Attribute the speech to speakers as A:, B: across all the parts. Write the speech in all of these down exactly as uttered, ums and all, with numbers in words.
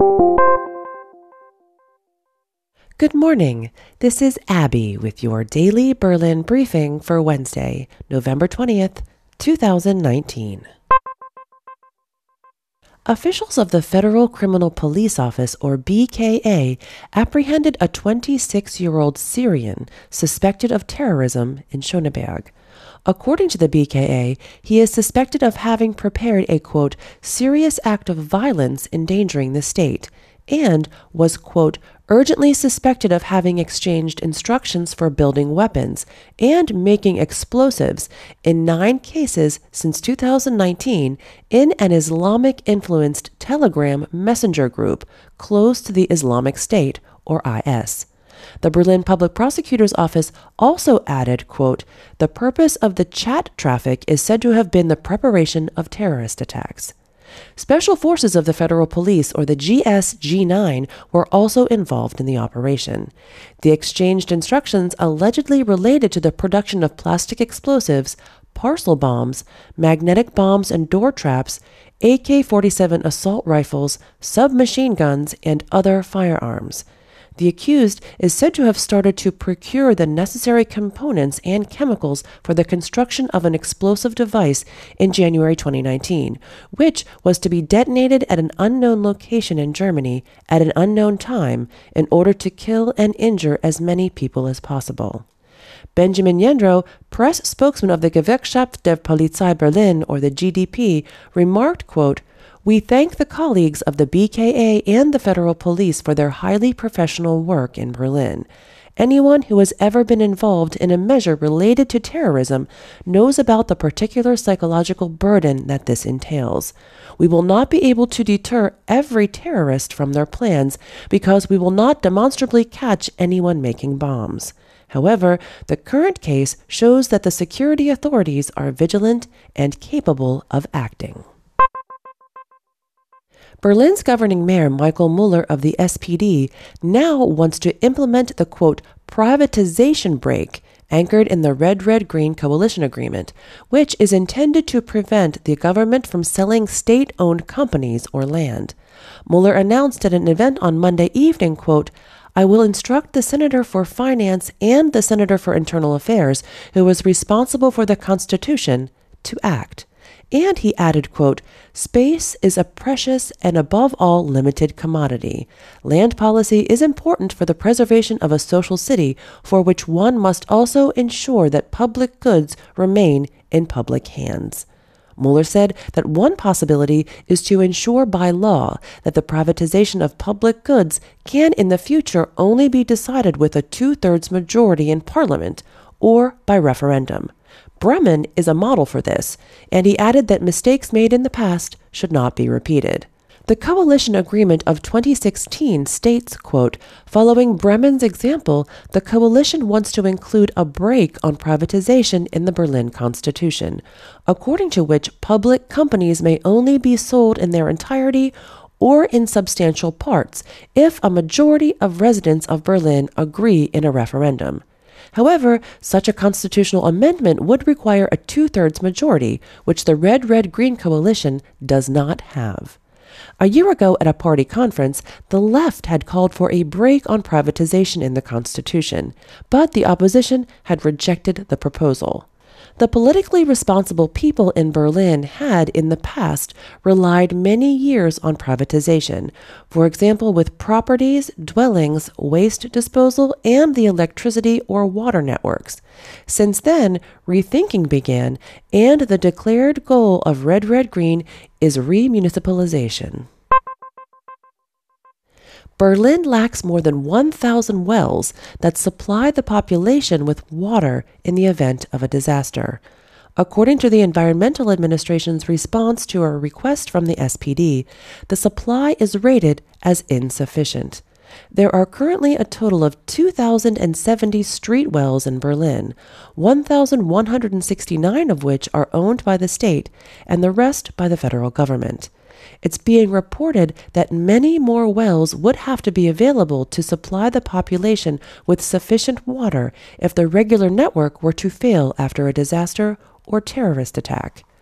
A: Good morning. This is Abby with your daily Berlin briefing for Wednesday, November twentieth, two thousand nineteen. Officials of the Federal Criminal Police Office, or B K A, apprehended a twenty-six-year-old Syrian suspected of terrorism in Schöneberg. According to the B K A, he is suspected of having prepared a, quote, serious act of violence endangering the state, and was, quote, urgently suspected of having exchanged instructions for building weapons and making explosives in nine cases since two thousand nineteen in an Islamic-influenced Telegram messenger group close to the Islamic State, or I S. The Berlin Public Prosecutor's Office also added, quote, the purpose of the chat traffic is said to have been the preparation of terrorist attacks. Special forces of the Federal Police, or the G S G nine, were also involved in the operation. The exchanged instructions allegedly related to the production of plastic explosives, parcel bombs, magnetic bombs and door traps, A K forty-seven assault rifles, submachine guns, and other firearms. The accused is said to have started to procure the necessary components and chemicals for the construction of an explosive device in January twenty nineteen, which was to be detonated at an unknown location in Germany at an unknown time in order to kill and injure as many people as possible. Benjamin Jendrow, press spokesman of the Gewerkschaft der Polizei Berlin, or the G D P, remarked, quote, we thank the colleagues of the B K A and the Federal Police for their highly professional work in Berlin. Anyone who has ever been involved in a measure related to terrorism knows about the particular psychological burden that this entails. We will not be able to deter every terrorist from their plans because we will not demonstrably catch anyone making bombs. However, the current case shows that the security authorities are vigilant and capable of acting. Berlin's governing mayor, Michael Müller of the S P D, now wants to implement the, quote, privatization brake anchored in the Red-Red-Green coalition agreement, which is intended to prevent the government from selling state-owned companies or land. Müller announced at an event on Monday evening, quote, I will instruct the Senator for Finance and the Senator for Internal Affairs, who was responsible for the Constitution, to act. And he added, quote, space is a precious and above all limited commodity. Land policy is important for the preservation of a social city, for which one must also ensure that public goods remain in public hands. Müller said that one possibility is to ensure by law that the privatization of public goods can in the future only be decided with a two-thirds majority in parliament or by referendum. Bremen is a model for this, and he added that mistakes made in the past should not be repeated. The coalition agreement of twenty sixteen states, quote, following Bremen's example, the coalition wants to include a brake on privatization in the Berlin Constitution, according to which public companies may only be sold in their entirety or in substantial parts if a majority of residents of Berlin agree in a referendum. However, such a constitutional amendment would require a two-thirds majority, which the Red-Red-Green coalition does not have. A year ago at a party conference, the left had called for a brake on privatization in the Constitution, but the opposition had rejected the proposal. The politically responsible people in Berlin had, in the past, relied many years on privatization, for example with properties, dwellings, waste disposal, and the electricity or water networks. Since then, rethinking began, and the declared goal of Red-Red-Green is remunicipalization. Berlin lacks more than one thousand wells that supply the population with water in the event of a disaster. According to the Environmental Administration's response to a request from the S P D, the supply is rated as insufficient. There are currently a total of two thousand seventy street wells in Berlin, one thousand one hundred sixty-nine of which are owned by the state and the rest by the federal government. It's being reported that many more wells would have to be available to supply the population with sufficient water if the regular network were to fail after a disaster or terrorist attack.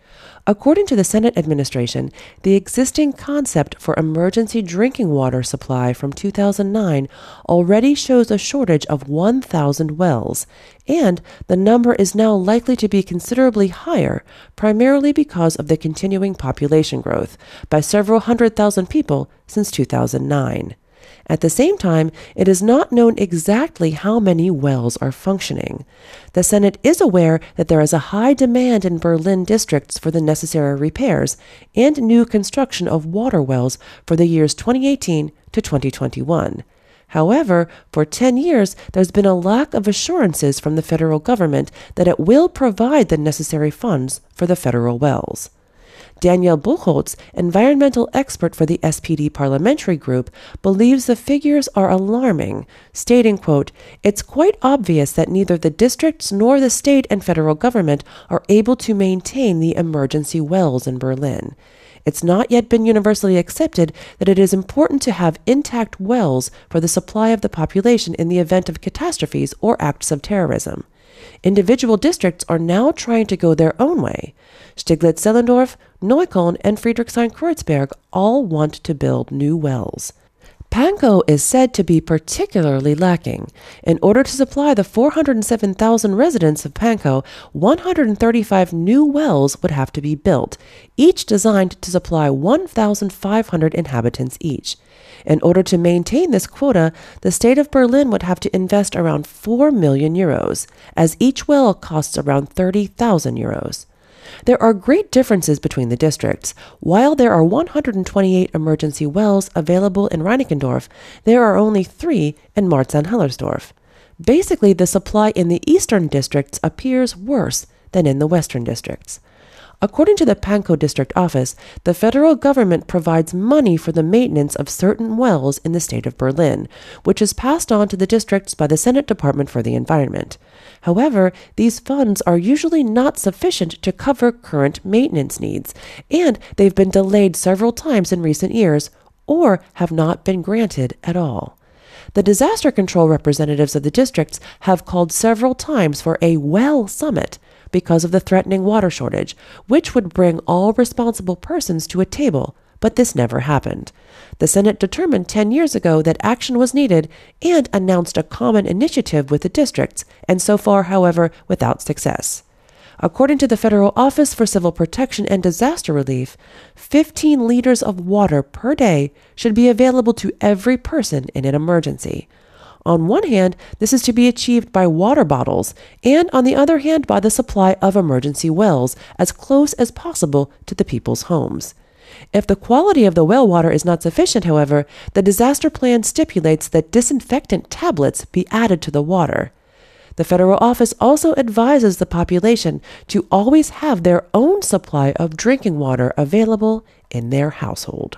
A: According to the Senate administration, the existing concept for emergency drinking water supply from two thousand nine already shows a shortage of one thousand wells, and the number is now likely to be considerably higher, primarily because of the continuing population growth by several hundred thousand people since two thousand nine. At the same time, it is not known exactly how many wells are functioning. The Senate is aware that there is a high demand in Berlin districts for the necessary repairs and new construction of water wells for the years twenty eighteen to twenty twenty-one. However, for ten years, there's been a lack of assurances from the federal government that it will provide the necessary funds for the federal wells. Daniel Buchholz, environmental expert for the S P D parliamentary group, believes the figures are alarming, stating, quote, "It's quite obvious that neither the districts nor the state and federal government are able to maintain the emergency wells in Berlin. It's not yet been universally accepted that it is important to have intact wells for the supply of the population in the event of catastrophes or acts of terrorism. Individual districts are now trying to go their own way. Stiglitz-Zellendorf, Neukölln, and Friedrichshain-Kreuzberg all want to build new wells. Pankow is said to be particularly lacking. In order to supply the four hundred seven thousand residents of Pankow, one hundred thirty-five new wells would have to be built, each designed to supply one thousand five hundred inhabitants each. In order to maintain this quota, the state of Berlin would have to invest around four million euros, as each well costs around thirty thousand euros. There are great differences between the districts. While there are one hundred twenty-eight emergency wells available in Reinickendorf, there are only three in Marzahn-Hellersdorf. Basically, the supply in the eastern districts appears worse than in the western districts. According to the Pankow district office, the federal government provides money for the maintenance of certain wells in the state of Berlin, which is passed on to the districts by the Senate Department for the Environment. However, these funds are usually not sufficient to cover current maintenance needs, and they've been delayed several times in recent years, or have not been granted at all. The disaster control representatives of the districts have called several times for a well summit because of the threatening water shortage, which would bring all responsible persons to a table, but this never happened. The Senate determined ten years ago that action was needed and announced a common initiative with the districts, and so far, however, without success. According to the Federal Office for Civil Protection and Disaster Relief, fifteen liters of water per day should be available to every person in an emergency. On one hand, this is to be achieved by water bottles, and on the other hand, by the supply of emergency wells as close as possible to the people's homes. If the quality of the well water is not sufficient, however, the disaster plan stipulates that disinfectant tablets be added to the water. The federal office also advises the population to always have their own supply of drinking water available in their household.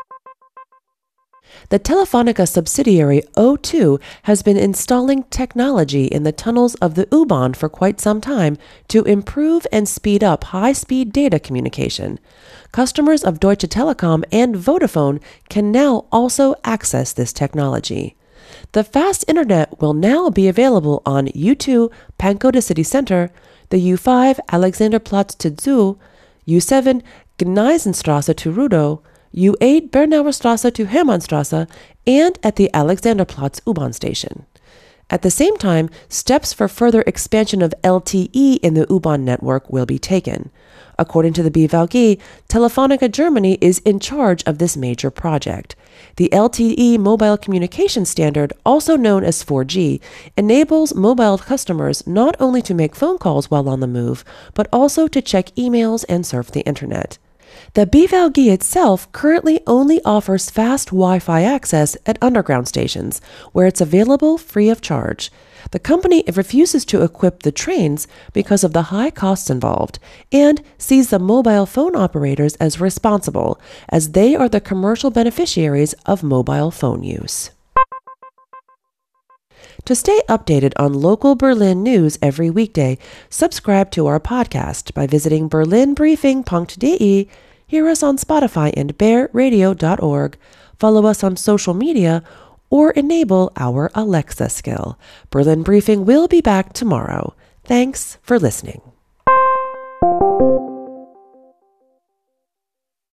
A: The Telefonica subsidiary O two has been installing technology in the tunnels of the U-Bahn for quite some time to improve and speed up high-speed data communication. Customers of Deutsche Telekom and Vodafone can now also access this technology. The fast internet will now be available on U two Pankow to City Center, the U five Alexanderplatz to Zoo, U seven Gneisenstraße to Rudow, U eight Bernauer Straße to Hermannstraße, and at the Alexanderplatz U-Bahn station. At the same time, steps for further expansion of L T E in the U-Bahn network will be taken. According to the B V A G, Telefonica Germany is in charge of this major project. The L T E mobile communication standard, also known as four G, enables mobile customers not only to make phone calls while on the move, but also to check emails and surf the internet. The B V A G itself currently only offers fast Wi-Fi access at underground stations, where it's available free of charge. The company refuses to equip the trains because of the high costs involved, and sees the mobile phone operators as responsible, as they are the commercial beneficiaries of mobile phone use. To stay updated on local Berlin news every weekday, subscribe to our podcast by visiting berlin briefing dot de, hear us on Spotify and bear radio dot org, follow us on social media, or enable our Alexa skill. Berlin Briefing will be back tomorrow. Thanks for listening.